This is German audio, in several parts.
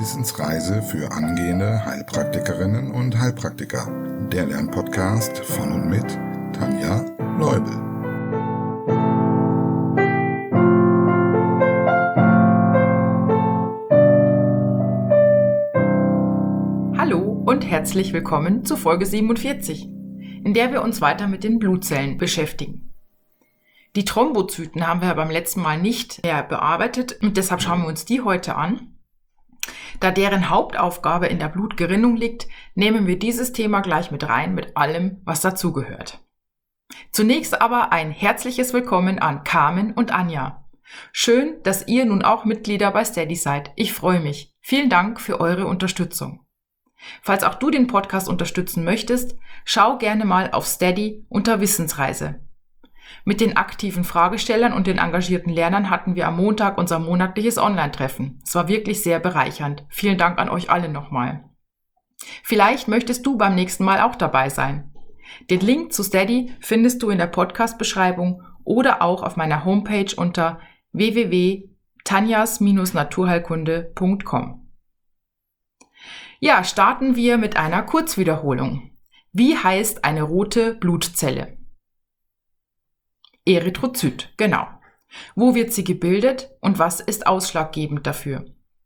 Wissensreise für angehende Heilpraktikerinnen und Heilpraktiker. Der Lernpodcast von und mit Tanja Leubel. Hallo und herzlich willkommen zu Folge 47, in der wir uns weiter mit den Blutzellen beschäftigen. Die Thrombozyten haben wir beim letzten Mal nicht mehr bearbeitet und deshalb schauen wir uns die heute an. Da deren Hauptaufgabe in der Blutgerinnung liegt, nehmen wir dieses Thema gleich mit rein, mit allem, was dazugehört. Zunächst aber ein herzliches Willkommen an Carmen und Anja. Schön, dass ihr nun auch Mitglieder bei Steady seid. Ich freue mich. Vielen Dank für eure Unterstützung. Falls auch du den Podcast unterstützen möchtest, schau gerne mal auf Steady unter Wissensreise. Mit den aktiven Fragestellern und den engagierten Lernern hatten wir am Montag unser monatliches Online-Treffen. Es war wirklich sehr bereichernd. Vielen Dank an euch alle nochmal. Vielleicht möchtest du beim nächsten Mal auch dabei sein. Den Link zu Steady findest du in der Podcast-Beschreibung oder auch auf meiner Homepage unter www.tanjas-naturheilkunde.com. Ja, starten wir mit einer Kurzwiederholung. Wie heißt eine rote Blutzelle? Erythrozyt, genau. Wo wird sie gebildet und was ist ausschlaggebend dafür?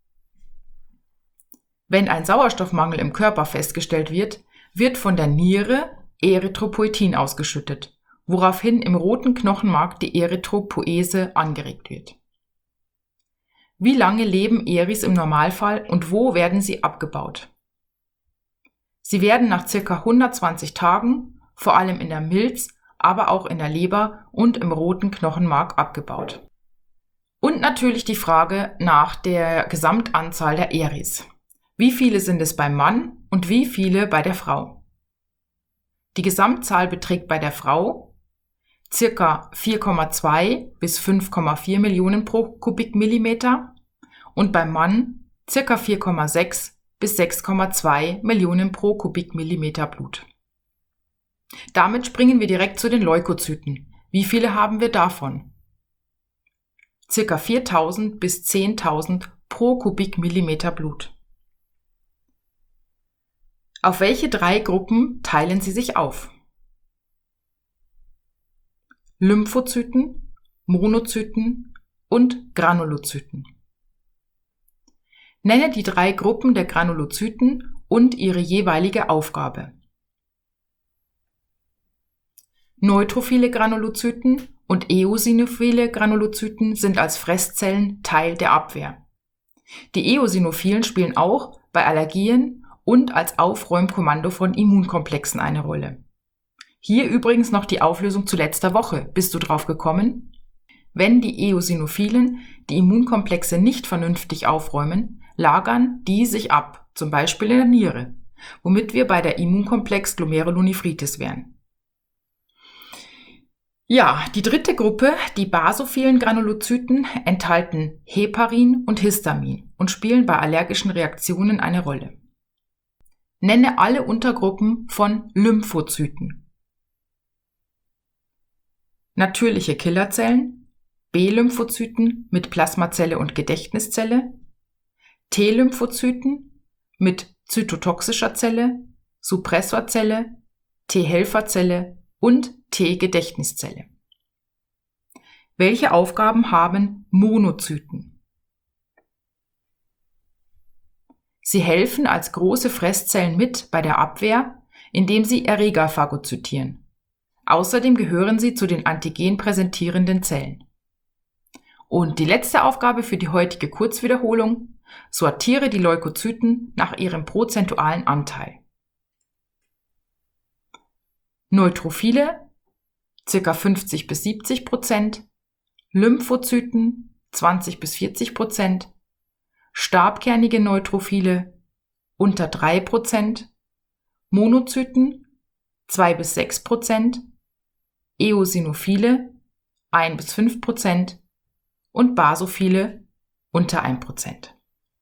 Wenn ein Sauerstoffmangel im Körper festgestellt wird, wird von der Niere Erythropoietin ausgeschüttet, woraufhin im roten Knochenmark die Erythropoese angeregt wird. Wie lange leben Eris im Normalfall und wo werden sie abgebaut? Sie werden nach ca. 120 Tagen, vor allem in der Milz, aber auch in der Leber und im roten Knochenmark abgebaut. Und natürlich die Frage nach der Gesamtanzahl der Eris. Wie viele sind es beim Mann und wie viele bei der Frau? Die Gesamtzahl beträgt bei der Frau ca. 4,2 bis 5,4 Millionen pro Kubikmillimeter und beim Mann ca. 4,6 bis 6,2 Millionen pro Kubikmillimeter Blut. Damit springen wir direkt zu den Leukozyten. Wie viele haben wir davon? Circa 4.000 bis 10.000 pro Kubikmillimeter Blut. Auf welche drei Gruppen teilen sie sich auf? Lymphozyten, Monozyten und Granulozyten. Nenne die drei Gruppen der Granulozyten und ihre jeweilige Aufgabe. Neutrophile Granulozyten und eosinophile Granulozyten sind als Fresszellen Teil der Abwehr. Die Eosinophilen spielen auch bei Allergien und als Aufräumkommando von Immunkomplexen eine Rolle. Hier übrigens noch die Auflösung zu letzter Woche. Bist du drauf gekommen? Wenn die Eosinophilen die Immunkomplexe nicht vernünftig aufräumen, lagern die sich ab, zum Beispiel in der Niere, womit wir bei der Immunkomplex Glomerulonephritis wären. Ja, die dritte Gruppe, die basophilen Granulozyten, enthalten Heparin und Histamin und spielen bei allergischen Reaktionen eine Rolle. Nenne alle Untergruppen von Lymphozyten. Natürliche Killerzellen, B-Lymphozyten mit Plasmazelle und Gedächtniszelle, T-Lymphozyten mit zytotoxischer Zelle, Suppressorzelle, T-Helferzelle und T-Gedächtniszelle. Welche Aufgaben haben Monozyten? Sie helfen als große Fresszellen mit bei der Abwehr, indem sie Erreger phagozytieren. Außerdem gehören sie zu den antigenpräsentierenden Zellen. Und die letzte Aufgabe für die heutige Kurzwiederholung: sortiere die Leukozyten nach ihrem prozentualen Anteil. Neutrophile ca. 50 bis 70%, Lymphozyten 20 bis 40%, stabkernige Neutrophile unter 3%, Monozyten 2 bis 6%, Eosinophile 1 bis 5% und Basophile unter 1%.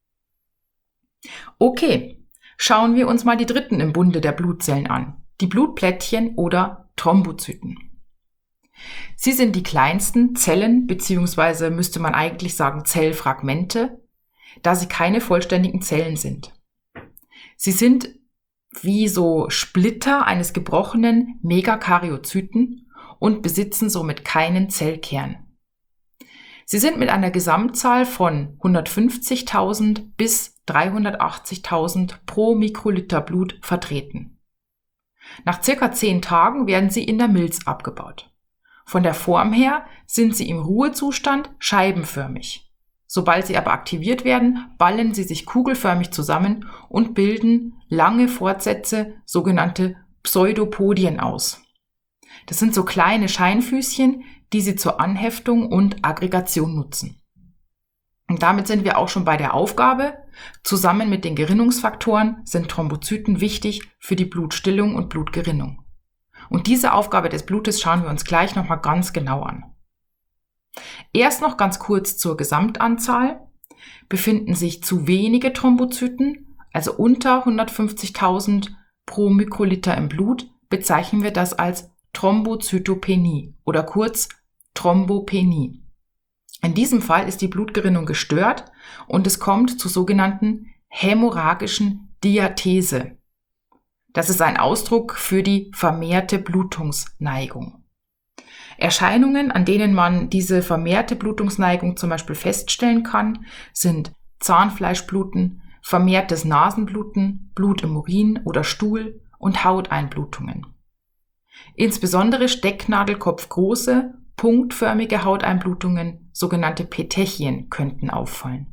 Okay, schauen wir uns mal die dritten im Bunde der Blutzellen an. Die Blutplättchen oder Thrombozyten. Sie sind die kleinsten Zellen bzw. müsste man eigentlich sagen Zellfragmente, da sie keine vollständigen Zellen sind. Sie sind wie so Splitter eines gebrochenen Megakaryozyten und besitzen somit keinen Zellkern. Sie sind mit einer Gesamtzahl von 150.000 bis 380.000 pro Mikroliter Blut vertreten. Nach circa 10 Tagen werden sie in der Milz abgebaut. Von der Form her sind sie im Ruhezustand scheibenförmig. Sobald sie aber aktiviert werden, ballen sie sich kugelförmig zusammen und bilden lange Fortsätze, sogenannte Pseudopodien aus. Das sind so kleine Scheinfüßchen, die sie zur Anheftung und Aggregation nutzen. Und damit sind wir auch schon bei der Aufgabe. Zusammen mit den Gerinnungsfaktoren sind Thrombozyten wichtig für die Blutstillung und Blutgerinnung. Und diese Aufgabe des Blutes schauen wir uns gleich nochmal ganz genau an. Erst noch ganz kurz zur Gesamtanzahl. Befinden sich zu wenige Thrombozyten, also unter 150.000 pro Mikroliter im Blut, bezeichnen wir das als Thrombozytopenie oder kurz Thrombopenie. In diesem Fall ist die Blutgerinnung gestört und es kommt zur sogenannten hämorrhagischen Diathese. Das ist ein Ausdruck für die vermehrte Blutungsneigung. Erscheinungen, an denen man diese vermehrte Blutungsneigung zum Beispiel feststellen kann, sind Zahnfleischbluten, vermehrtes Nasenbluten, Blut im Urin oder Stuhl und Hauteinblutungen. Insbesondere stecknadelkopfgroße, punktförmige Hauteinblutungen, sogenannte Petechien, könnten auffallen.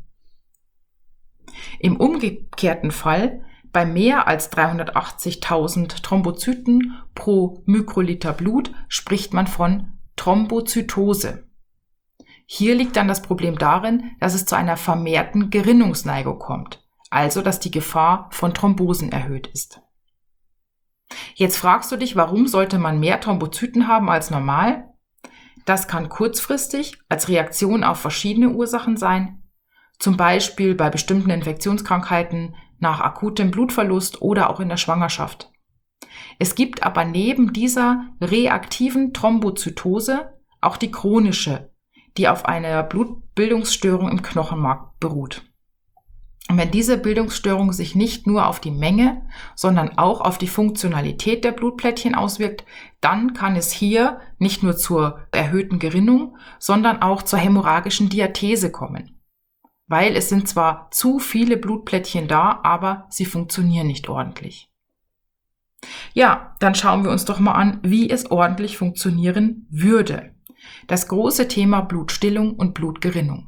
Im umgekehrten Fall, bei mehr als 380.000 Thrombozyten pro Mikroliter Blut, spricht man von Thrombozytose. Hier liegt dann das Problem darin, dass es zu einer vermehrten Gerinnungsneigung kommt, also dass die Gefahr von Thrombosen erhöht ist. Jetzt fragst du dich, warum sollte man mehr Thrombozyten haben als normal? Das kann kurzfristig als Reaktion auf verschiedene Ursachen sein, zum Beispiel bei bestimmten Infektionskrankheiten, nach akutem Blutverlust oder auch in der Schwangerschaft. Es gibt aber neben dieser reaktiven Thrombozytose auch die chronische, die auf einer Blutbildungsstörung im Knochenmark beruht. Und wenn diese Bildungsstörung sich nicht nur auf die Menge, sondern auch auf die Funktionalität der Blutplättchen auswirkt, dann kann es hier nicht nur zur erhöhten Gerinnung, sondern auch zur hämorrhagischen Diathese kommen. Weil es sind zwar zu viele Blutplättchen da, aber sie funktionieren nicht ordentlich. Ja, dann schauen wir uns doch mal an, wie es ordentlich funktionieren würde. Das große Thema Blutstillung und Blutgerinnung.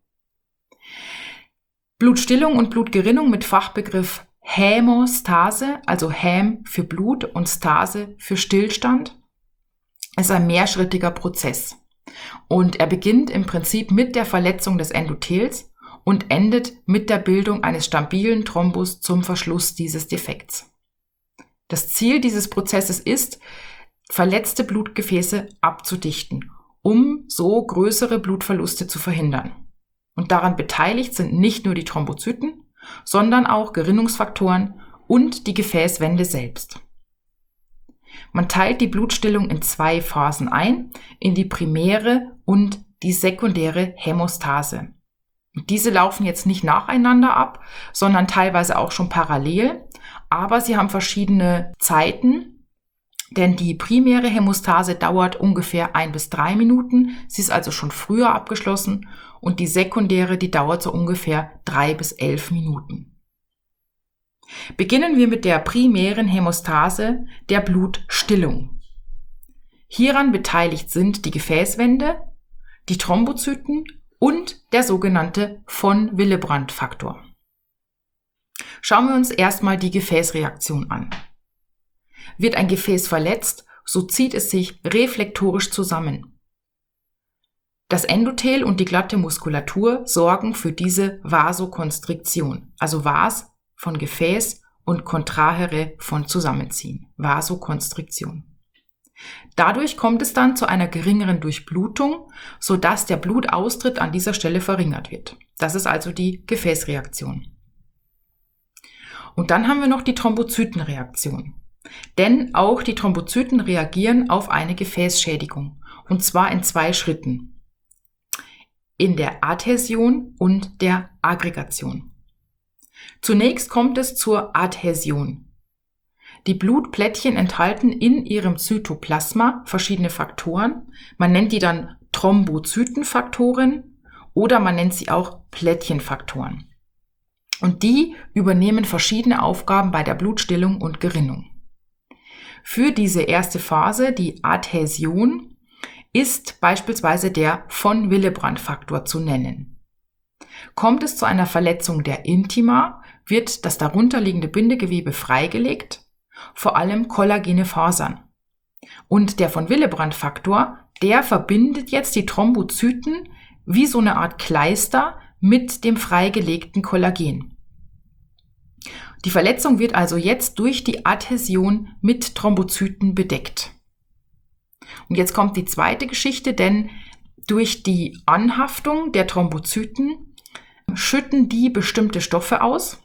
Blutstillung und Blutgerinnung mit Fachbegriff Hämostase, also Häm für Blut und Stase für Stillstand, ist ein mehrschrittiger Prozess. Und er beginnt im Prinzip mit der Verletzung des Endothels und endet mit der Bildung eines stabilen Thrombus zum Verschluss dieses Defekts. Das Ziel dieses Prozesses ist, verletzte Blutgefäße abzudichten, um so größere Blutverluste zu verhindern. Und daran beteiligt sind nicht nur die Thrombozyten, sondern auch Gerinnungsfaktoren und die Gefäßwände selbst. Man teilt die Blutstillung in 2 Phasen ein, in die primäre und die sekundäre Hämostase. Und diese laufen jetzt nicht nacheinander ab, sondern teilweise auch schon parallel, aber sie haben verschiedene Zeiten, denn die primäre Hämostase dauert ungefähr 1 bis 3 Minuten, sie ist also schon früher abgeschlossen, und die sekundäre, die dauert so ungefähr 3 bis 11 Minuten. Beginnen wir mit der primären Hämostase, der Blutstillung. Hieran beteiligt sind die Gefäßwände, die Thrombozyten und der sogenannte von Willebrand-Faktor. Schauen wir uns erstmal die Gefäßreaktion an. Wird ein Gefäß verletzt, so zieht es sich reflektorisch zusammen. Das Endothel und die glatte Muskulatur sorgen für diese Vasokonstriktion, also Vas von Gefäß und Contrahere von Zusammenziehen, Vasokonstriktion. Dadurch kommt es dann zu einer geringeren Durchblutung, sodass der Blutaustritt an dieser Stelle verringert wird. Das ist also die Gefäßreaktion. Und dann haben wir noch die Thrombozytenreaktion. Denn auch die Thrombozyten reagieren auf eine Gefäßschädigung, und zwar in 2 Schritten. in der Adhäsion und der Aggregation. Zunächst kommt es zur Adhäsion. Die Blutplättchen enthalten in ihrem Zytoplasma verschiedene Faktoren. Man nennt die dann Thrombozytenfaktoren oder man nennt sie auch Plättchenfaktoren. Und die übernehmen verschiedene Aufgaben bei der Blutstillung und Gerinnung. Für diese erste Phase, die Adhäsion, ist beispielsweise der von Willebrand-Faktor zu nennen. Kommt es zu einer Verletzung der Intima, wird das darunterliegende Bindegewebe freigelegt, vor allem kollagene Fasern. Und der von Willebrand-Faktor, der verbindet jetzt die Thrombozyten wie so eine Art Kleister mit dem freigelegten Kollagen. Die Verletzung wird also jetzt durch die Adhäsion mit Thrombozyten bedeckt. Und jetzt kommt die zweite Geschichte, denn durch die Anhaftung der Thrombozyten schütten die bestimmte Stoffe aus,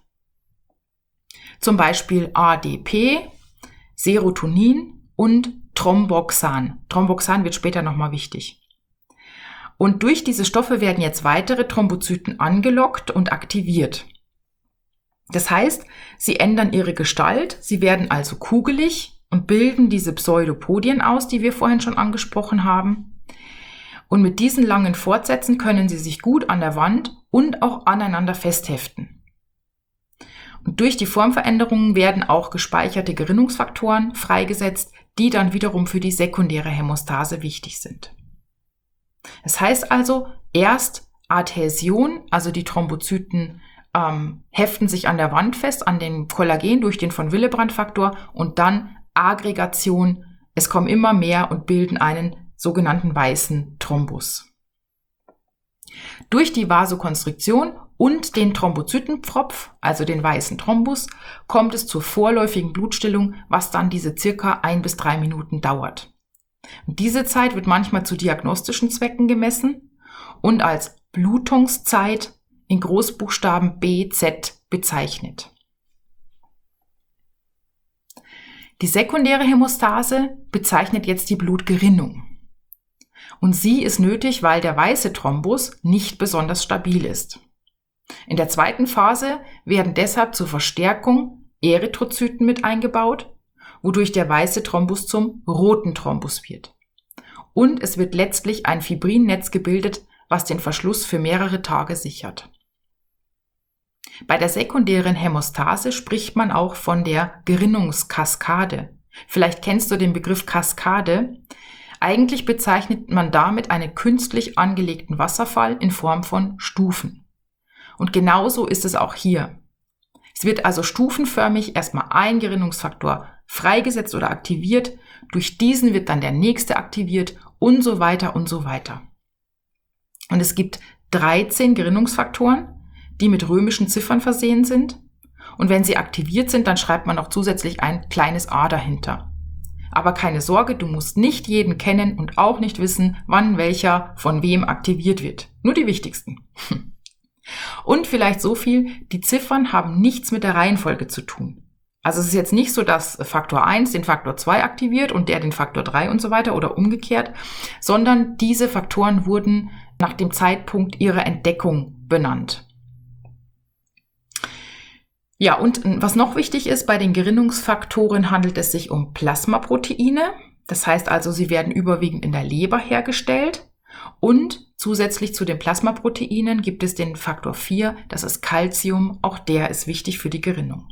zum Beispiel ADP, Serotonin und Thromboxan. Thromboxan wird später nochmal wichtig. Und durch diese Stoffe werden jetzt weitere Thrombozyten angelockt und aktiviert. Das heißt, sie ändern ihre Gestalt, sie werden also kugelig und bilden diese Pseudopodien aus, die wir vorhin schon angesprochen haben. Und mit diesen langen Fortsätzen können sie sich gut an der Wand und auch aneinander festheften. Und durch die Formveränderungen werden auch gespeicherte Gerinnungsfaktoren freigesetzt, die dann wiederum für die sekundäre Hämostase wichtig sind. Das heißt also, erst Adhäsion, also die Thrombozyten heften sich an der Wand fest, an dem Kollagen durch den von Willebrand-Faktor und dann Aggregation. Es kommen immer mehr und bilden einen sogenannten weißen Thrombus. Durch die Vasokonstriktion und den Thrombozytenpfropf, also den weißen Thrombus, kommt es zur vorläufigen Blutstillung, was dann diese circa 1 bis 3 Minuten dauert. Und diese Zeit wird manchmal zu diagnostischen Zwecken gemessen und als Blutungszeit in Großbuchstaben BZ bezeichnet. Die sekundäre Hämostase bezeichnet jetzt die Blutgerinnung. Und sie ist nötig, weil der weiße Thrombus nicht besonders stabil ist. In der zweiten Phase werden deshalb zur Verstärkung Erythrozyten mit eingebaut, wodurch der weiße Thrombus zum roten Thrombus wird. Und es wird letztlich ein Fibrinnetz gebildet, was den Verschluss für mehrere Tage sichert. Bei der sekundären Hämostase spricht man auch von der Gerinnungskaskade. Vielleicht kennst du den Begriff Kaskade. Eigentlich bezeichnet man damit einen künstlich angelegten Wasserfall in Form von Stufen. Und genauso ist es auch hier. Es wird also stufenförmig erstmal ein Gerinnungsfaktor freigesetzt oder aktiviert, durch diesen wird dann der nächste aktiviert und so weiter und so weiter. Und es gibt 13 Gerinnungsfaktoren, die mit römischen Ziffern versehen sind. Und wenn sie aktiviert sind, dann schreibt man noch zusätzlich ein kleines A dahinter. Aber keine Sorge, du musst nicht jeden kennen und auch nicht wissen, wann welcher von wem aktiviert wird. Nur die wichtigsten. Und vielleicht so viel, die Ziffern haben nichts mit der Reihenfolge zu tun. Also es ist jetzt nicht so, dass Faktor 1 den Faktor 2 aktiviert und der den Faktor 3 und so weiter oder umgekehrt, sondern diese Faktoren wurden nach dem Zeitpunkt ihrer Entdeckung benannt. Ja, und was noch wichtig ist, bei den Gerinnungsfaktoren handelt es sich um Plasmaproteine. Das heißt also, sie werden überwiegend in der Leber hergestellt. Und zusätzlich zu den Plasmaproteinen gibt es den Faktor 4, das ist Calcium. Auch der ist wichtig für die Gerinnung.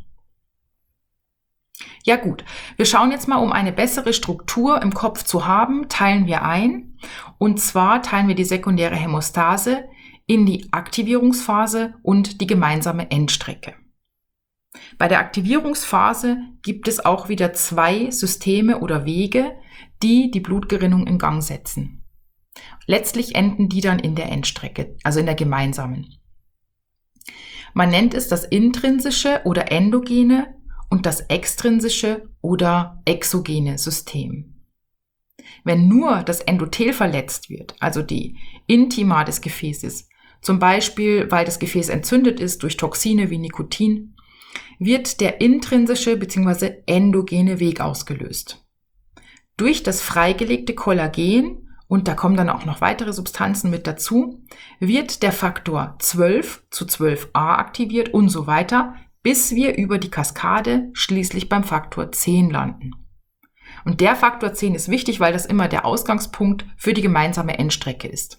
Ja gut, wir schauen jetzt mal, um eine bessere Struktur im Kopf zu haben, teilen wir ein. Und zwar teilen wir die sekundäre Hämostase in die Aktivierungsphase und die gemeinsame Endstrecke. Bei der Aktivierungsphase gibt es auch wieder 2 Systeme oder Wege, die die Blutgerinnung in Gang setzen. Letztlich enden die dann in der Endstrecke, also in der gemeinsamen. Man nennt es das intrinsische oder endogene und das extrinsische oder exogene System. Wenn nur das Endothel verletzt wird, also die Intima des Gefäßes, zum Beispiel weil das Gefäß entzündet ist durch Toxine wie Nikotin, wird der intrinsische bzw. endogene Weg ausgelöst. Durch das freigelegte Kollagen und da kommen dann auch noch weitere Substanzen mit dazu, wird der Faktor 12 zu 12a aktiviert und so weiter, bis wir über die Kaskade schließlich beim Faktor 10 landen. Und der Faktor 10 ist wichtig, weil das immer der Ausgangspunkt für die gemeinsame Endstrecke ist.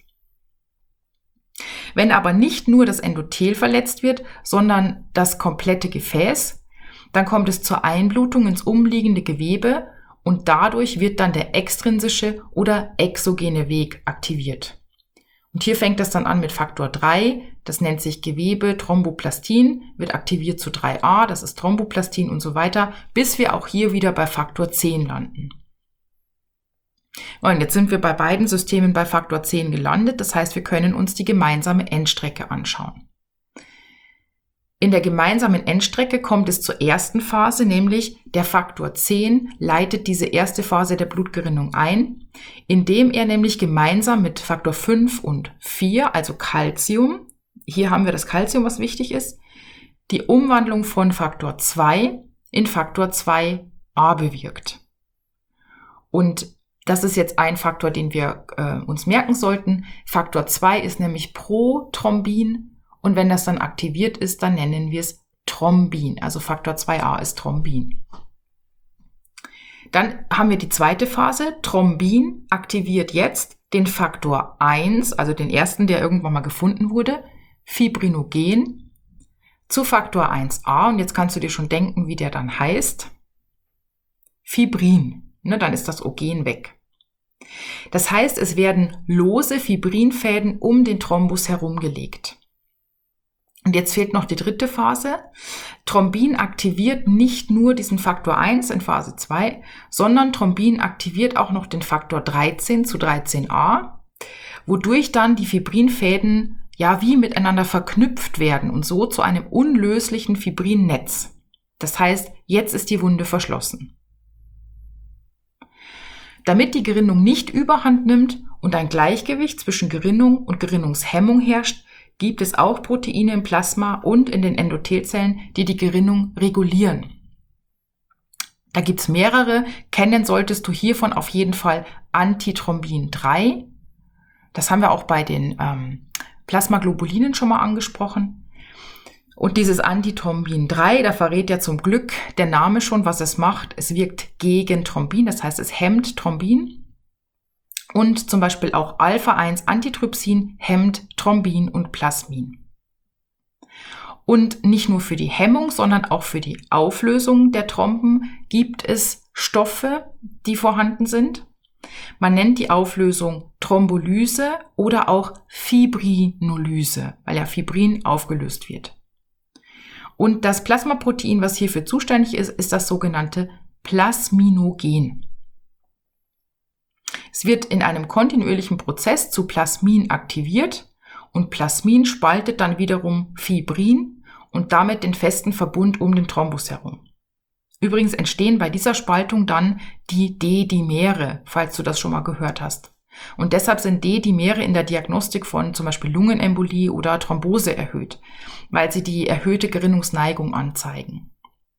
Wenn aber nicht nur das Endothel verletzt wird, sondern das komplette Gefäß, dann kommt es zur Einblutung ins umliegende Gewebe und dadurch wird dann der extrinsische oder exogene Weg aktiviert. Und hier fängt das dann an mit Faktor 3, das nennt sich Gewebe, Thromboplastin, wird aktiviert zu 3a, das ist Thromboplastin und so weiter, bis wir auch hier wieder bei Faktor 10 landen. Und jetzt sind wir bei beiden Systemen bei Faktor 10 gelandet, das heißt, wir können uns die gemeinsame Endstrecke anschauen. In der gemeinsamen Endstrecke kommt es zur ersten Phase, nämlich der Faktor 10 leitet diese erste Phase der Blutgerinnung ein, indem er nämlich gemeinsam mit Faktor 5 und 4, also Calcium, hier haben wir das Calcium, was wichtig ist, die Umwandlung von Faktor 2 in Faktor 2a bewirkt. Und das ist jetzt ein Faktor, den wir uns merken sollten. Faktor 2 ist nämlich Prothrombin. Und wenn das dann aktiviert ist, dann nennen wir es Thrombin. Also Faktor 2a ist Thrombin. Dann haben wir die zweite Phase. Thrombin aktiviert jetzt den Faktor 1, also den ersten, der irgendwann mal gefunden wurde, Fibrinogen, zu Faktor 1a. Und jetzt kannst du dir schon denken, wie der dann heißt. Fibrin. Dann ist das Ogen weg. Das heißt, es werden lose Fibrinfäden um den Thrombus herumgelegt. Und jetzt fehlt noch die dritte Phase. Thrombin aktiviert nicht nur diesen Faktor 1 in Phase 2, sondern Thrombin aktiviert auch noch den Faktor 13 zu 13a, wodurch dann die Fibrinfäden ja wie miteinander verknüpft werden und so zu einem unlöslichen Fibrinnetz. Das heißt, jetzt ist die Wunde verschlossen. Damit die Gerinnung nicht überhand nimmt und ein Gleichgewicht zwischen Gerinnung und Gerinnungshemmung herrscht, gibt es auch Proteine im Plasma und in den Endothelzellen, die die Gerinnung regulieren. Da gibt es mehrere. Kennen solltest du hiervon auf jeden Fall Antithrombin 3. Das haben wir auch bei den Plasmaglobulinen schon mal angesprochen. Und dieses Antithrombin 3, da verrät ja zum Glück der Name schon, was es macht. Es wirkt gegen Thrombin, das heißt, es hemmt Thrombin. Und zum Beispiel auch Alpha-1-Antitrypsin hemmt Thrombin und Plasmin. Und nicht nur für die Hemmung, sondern auch für die Auflösung der Thromben gibt es Stoffe, die vorhanden sind. Man nennt die Auflösung Thrombolyse oder auch Fibrinolyse, weil ja Fibrin aufgelöst wird. Und das Plasmaprotein, was hierfür zuständig ist, ist das sogenannte Plasminogen. Es wird in einem kontinuierlichen Prozess zu Plasmin aktiviert und Plasmin spaltet dann wiederum Fibrin und damit den festen Verbund um den Thrombus herum. Übrigens entstehen bei dieser Spaltung dann die D-Dimere, falls du das schon mal gehört hast. Und deshalb sind D-Dimere in der Diagnostik von zum Beispiel Lungenembolie oder Thrombose erhöht, weil sie die erhöhte Gerinnungsneigung anzeigen.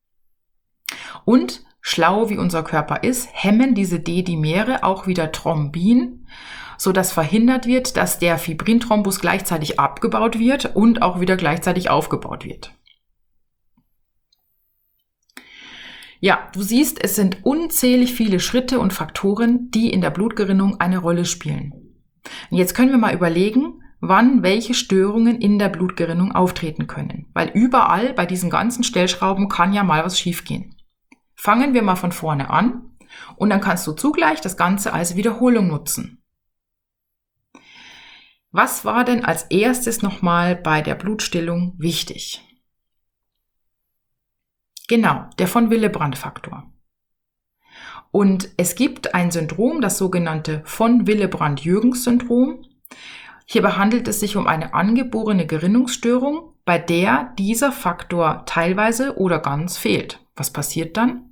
Und schlau wie unser Körper ist, hemmen diese D-Dimere auch wieder Thrombin, sodass verhindert wird, dass der Fibrinthrombus gleichzeitig abgebaut wird und auch wieder gleichzeitig aufgebaut wird. Ja, du siehst, es sind unzählig viele Schritte und Faktoren, die in der Blutgerinnung eine Rolle spielen. Und jetzt können wir mal überlegen, wann welche Störungen in der Blutgerinnung auftreten können, weil überall bei diesen ganzen Stellschrauben kann ja mal was schiefgehen. Fangen wir mal von vorne an und dann kannst du zugleich das Ganze als Wiederholung nutzen. Was war denn als erstes nochmal bei der Blutstillung wichtig? Genau, der von Willebrand-Faktor. Und es gibt ein Syndrom, das sogenannte von Willebrand-Jürgens-Syndrom. Hierbei handelt es sich um eine angeborene Gerinnungsstörung, bei der dieser Faktor teilweise oder ganz fehlt. Was passiert dann?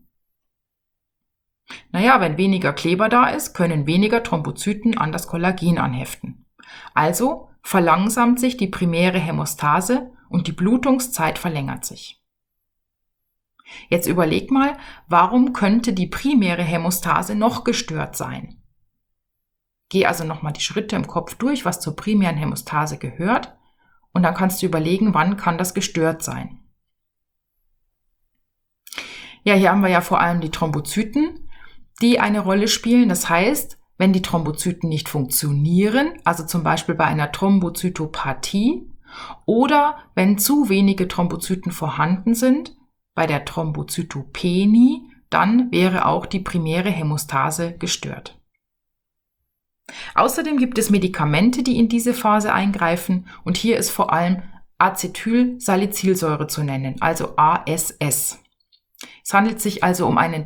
Naja, wenn weniger Kleber da ist, können weniger Thrombozyten an das Kollagen anheften. Also verlangsamt sich die primäre Hämostase und die Blutungszeit verlängert sich. Jetzt überleg mal, warum könnte die primäre Hämostase noch gestört sein? Geh also nochmal die Schritte im Kopf durch, was zur primären Hämostase gehört. Und dann kannst du überlegen, wann kann das gestört sein. Ja, hier haben wir ja vor allem die Thrombozyten, die eine Rolle spielen. Das heißt, wenn die Thrombozyten nicht funktionieren, also zum Beispiel bei einer Thrombozytopathie oder wenn zu wenige Thrombozyten vorhanden sind, bei der Thrombozytopenie, dann wäre auch die primäre Hämostase gestört. Außerdem gibt es Medikamente, die in diese Phase eingreifen und hier ist vor allem Acetylsalicylsäure zu nennen, also ASS. Es handelt sich also um einen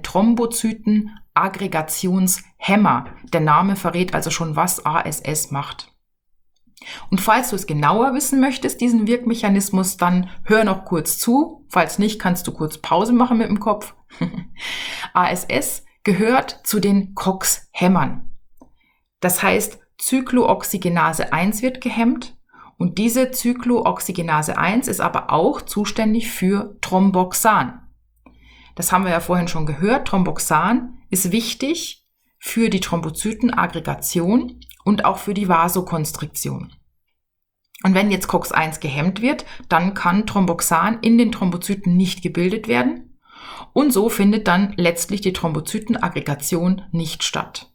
Thrombozytenaggregationshemmer. Der Name verrät also schon, was ASS macht. Und falls du es genauer wissen möchtest, diesen Wirkmechanismus, dann hör noch kurz zu. Falls nicht, kannst du kurz Pause machen mit dem Kopf. ASS gehört zu den COX-Hämmern. Das heißt, Cyclooxygenase 1 wird gehemmt und diese Cyclooxygenase 1 ist aber auch zuständig für Thromboxan. Das haben wir ja vorhin schon gehört. Thromboxan ist wichtig für die Thrombozytenaggregation und auch für die Vasokonstriktion. Und wenn jetzt COX-1 gehemmt wird, dann kann Thromboxan in den Thrombozyten nicht gebildet werden und so findet dann letztlich die Thrombozytenaggregation nicht statt.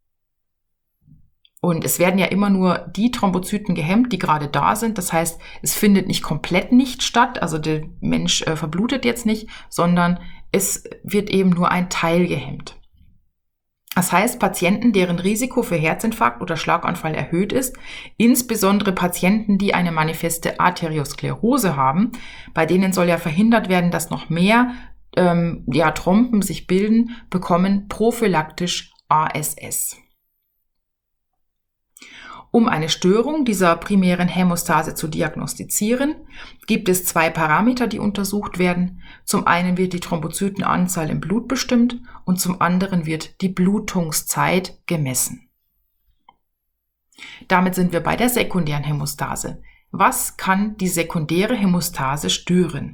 Und es werden ja immer nur die Thrombozyten gehemmt, die gerade da sind. Das heißt, es findet nicht komplett nicht statt, also der Mensch verblutet jetzt nicht, sondern es wird eben nur ein Teil gehemmt. Das heißt, Patienten, deren Risiko für Herzinfarkt oder Schlaganfall erhöht ist, insbesondere Patienten, die eine manifeste Arteriosklerose haben, bei denen soll ja verhindert werden, dass noch mehr Thromben sich bilden, bekommen prophylaktisch ASS. Um eine Störung dieser primären Hämostase zu diagnostizieren, gibt es 2 Parameter, die untersucht werden. Zum einen wird die Thrombozytenanzahl im Blut bestimmt und zum anderen wird die Blutungszeit gemessen. Damit sind wir bei der sekundären Hämostase. Was kann die sekundäre Hämostase stören?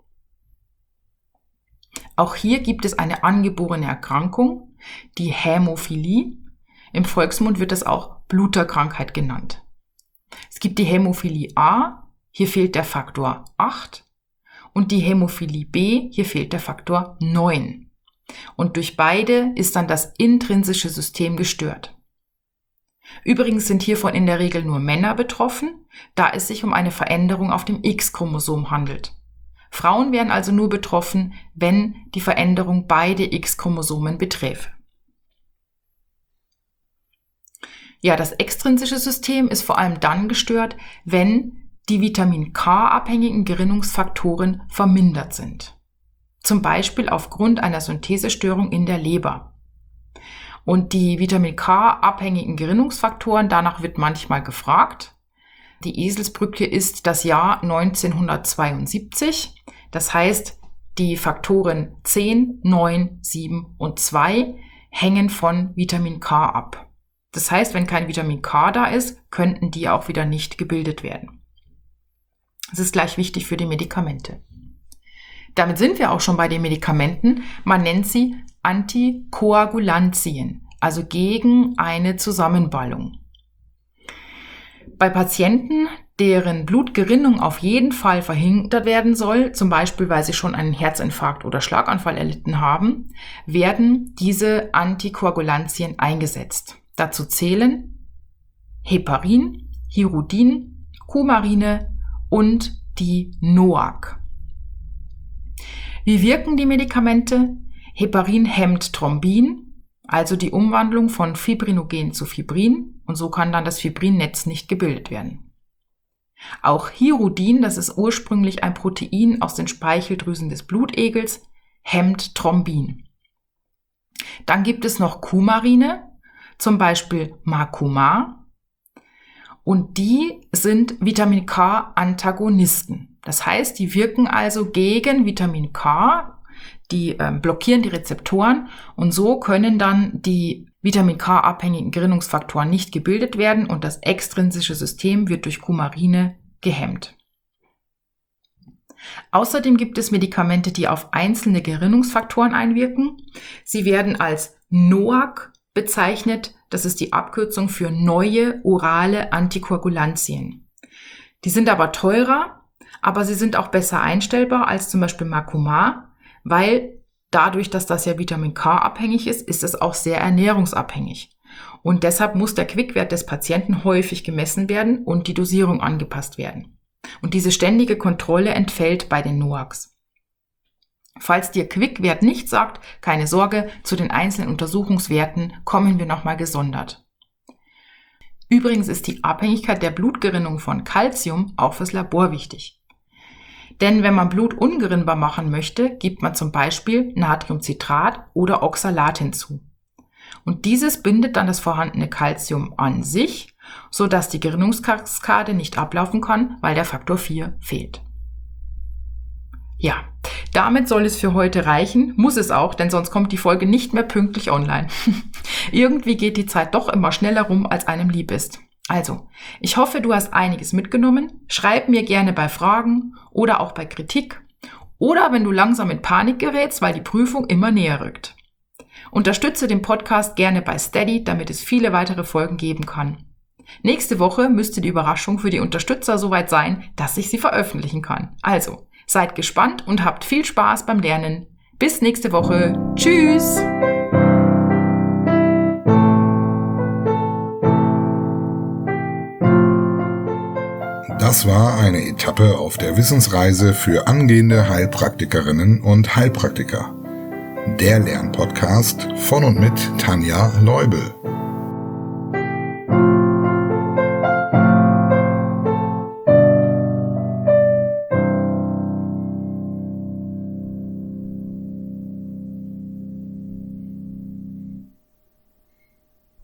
Auch hier gibt es eine angeborene Erkrankung, die Hämophilie. Im Volksmund wird es auch Bluterkrankheit genannt. Es gibt die Hämophilie A, hier fehlt der Faktor 8 und die Hämophilie B, hier fehlt der Faktor 9. Und durch beide ist dann das intrinsische System gestört. Übrigens sind hiervon in der Regel nur Männer betroffen, da es sich um eine Veränderung auf dem X-Chromosom handelt. Frauen wären also nur betroffen, wenn die Veränderung beide X-Chromosomen beträfe. Ja, das extrinsische System ist vor allem dann gestört, wenn die Vitamin K-abhängigen Gerinnungsfaktoren vermindert sind. Zum Beispiel aufgrund einer Synthesestörung in der Leber. Und die Vitamin K-abhängigen Gerinnungsfaktoren, danach wird manchmal gefragt. Die Eselsbrücke ist das Jahr 1972. Das heißt, die Faktoren 10, 9, 7 und 2 hängen von Vitamin K ab. Das heißt, wenn kein Vitamin K da ist, könnten die auch wieder nicht gebildet werden. Das ist gleich wichtig für die Medikamente. Damit sind wir auch schon bei den Medikamenten. Man nennt sie Antikoagulantien, also gegen eine Zusammenballung. Bei Patienten, deren Blutgerinnung auf jeden Fall verhindert werden soll, zum Beispiel weil sie schon einen Herzinfarkt oder Schlaganfall erlitten haben, werden diese Antikoagulantien eingesetzt. Dazu zählen Heparin, Hirudin, Coumarine und die NOAC. Wie wirken die Medikamente? Heparin hemmt Thrombin, also die Umwandlung von Fibrinogen zu Fibrin, und so kann dann das Fibrinnetz nicht gebildet werden. Auch Hirudin, das ist ursprünglich ein Protein aus den Speicheldrüsen des Blutegels, hemmt Thrombin. Dann gibt es noch Coumarine, zum Beispiel Macumar, und die sind Vitamin K-Antagonisten. Das heißt, die wirken also gegen Vitamin K, die blockieren die Rezeptoren und so können dann die Vitamin K-abhängigen Gerinnungsfaktoren nicht gebildet werden und das extrinsische System wird durch Coumarine gehemmt. Außerdem gibt es Medikamente, die auf einzelne Gerinnungsfaktoren einwirken. Sie werden als NOAC bezeichnet, Das ist die Abkürzung für neue orale Antikoagulantien. Die sind aber teurer, aber sie sind auch besser einstellbar als zum Beispiel Makomar, weil dadurch, dass das ja Vitamin K abhängig ist, ist es auch sehr ernährungsabhängig. Und deshalb muss der Quickwert des Patienten häufig gemessen werden und die Dosierung angepasst werden. Und diese ständige Kontrolle entfällt bei den NOACs. Falls dir Quickwert nicht sagt, keine Sorge, zu den einzelnen Untersuchungswerten kommen wir nochmal gesondert. Übrigens ist die Abhängigkeit der Blutgerinnung von Calcium auch fürs Labor wichtig. Denn wenn man Blut ungerinnbar machen möchte, gibt man zum Beispiel Natriumcitrat oder Oxalat hinzu. Und dieses bindet dann das vorhandene Calcium an sich, sodass die Gerinnungskaskade nicht ablaufen kann, weil der Faktor 4 fehlt. Ja, damit soll es für heute reichen, muss es auch, denn sonst kommt die Folge nicht mehr pünktlich online. Irgendwie geht die Zeit doch immer schneller rum, als einem lieb ist. Also, ich hoffe, du hast einiges mitgenommen. Schreib mir gerne bei Fragen oder auch bei Kritik oder wenn du langsam in Panik gerätst, weil die Prüfung immer näher rückt. Unterstütze den Podcast gerne bei Steady, damit es viele weitere Folgen geben kann. Nächste Woche müsste die Überraschung für die Unterstützer soweit sein, dass ich sie veröffentlichen kann. Also, seid gespannt und habt viel Spaß beim Lernen. Bis nächste Woche. Tschüss! Das war eine Etappe auf der Wissensreise für angehende Heilpraktikerinnen und Heilpraktiker. Der Lernpodcast von und mit Tanja Leubel.